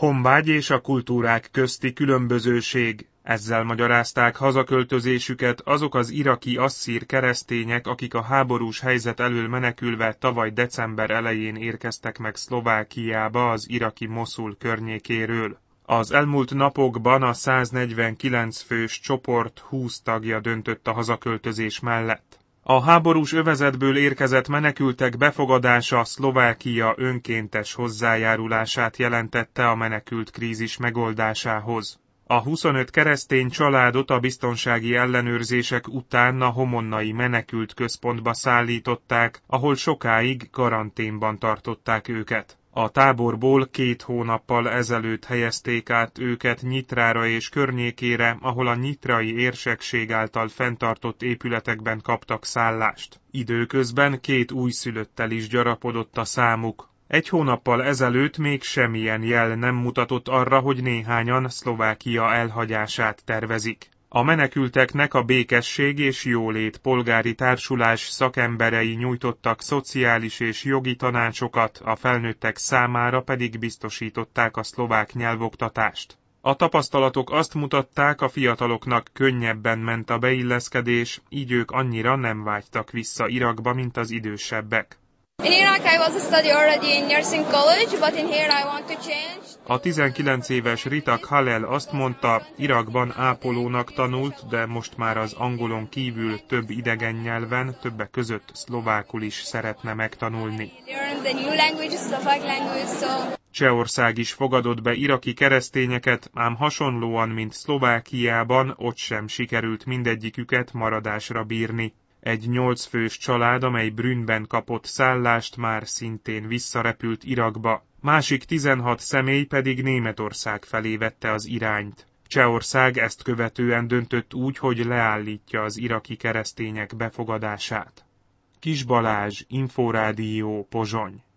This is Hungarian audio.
Honvágy és a kultúrák közti különbözőség. Ezzel magyarázták hazaköltözésüket azok az iraki asszír keresztények, akik a háborús helyzet elől menekülve tavaly december elején érkeztek meg Szlovákiába az iraki Moszul környékéről. Az elmúlt napokban a 149 fős csoport 20 tagja döntött a hazaköltözés mellett. A háborús övezetből érkezett menekültek befogadása Szlovákia önkéntes hozzájárulását jelentette a menekült krízis megoldásához. A 25 keresztény családot a biztonsági ellenőrzések után a homonnai menekült központba szállították, ahol sokáig karanténban tartották őket. A táborból 2 hónappal ezelőtt helyezték át őket Nyitrára és környékére, ahol a nyitrai érsekség által fenntartott épületekben kaptak szállást. Időközben 2 újszülöttel is gyarapodott a számuk. 1 hónappal ezelőtt még semmilyen jel nem mutatott arra, hogy néhányan Szlovákia elhagyását tervezik. A menekülteknek a Békesség és Jólét polgári társulás szakemberei nyújtottak szociális és jogi tanácsokat, a felnőttek számára pedig biztosították a szlovák nyelvoktatást. A tapasztalatok azt mutatták, a fiataloknak könnyebben ment a beilleszkedés, így ők annyira nem vágytak vissza Irakba, mint az idősebbek. A 19 éves Rita Khalel azt mondta, Irakban ápolónak tanult, de most már az angolon kívül több idegen nyelven, többek között szlovákul is szeretne megtanulni. Csehország is fogadott be iraki keresztényeket, ám hasonlóan, mint Szlovákiában, ott sem sikerült mindegyiküket maradásra bírni. Egy 8 fős család, amely Brünnben kapott szállást, már szintén visszarepült Irakba. Másik 16 személy pedig Németország felé vette az irányt. Csehország ezt követően döntött úgy, hogy leállítja az iraki keresztények befogadását. Kis Balázs, Inforádió, Pozsony.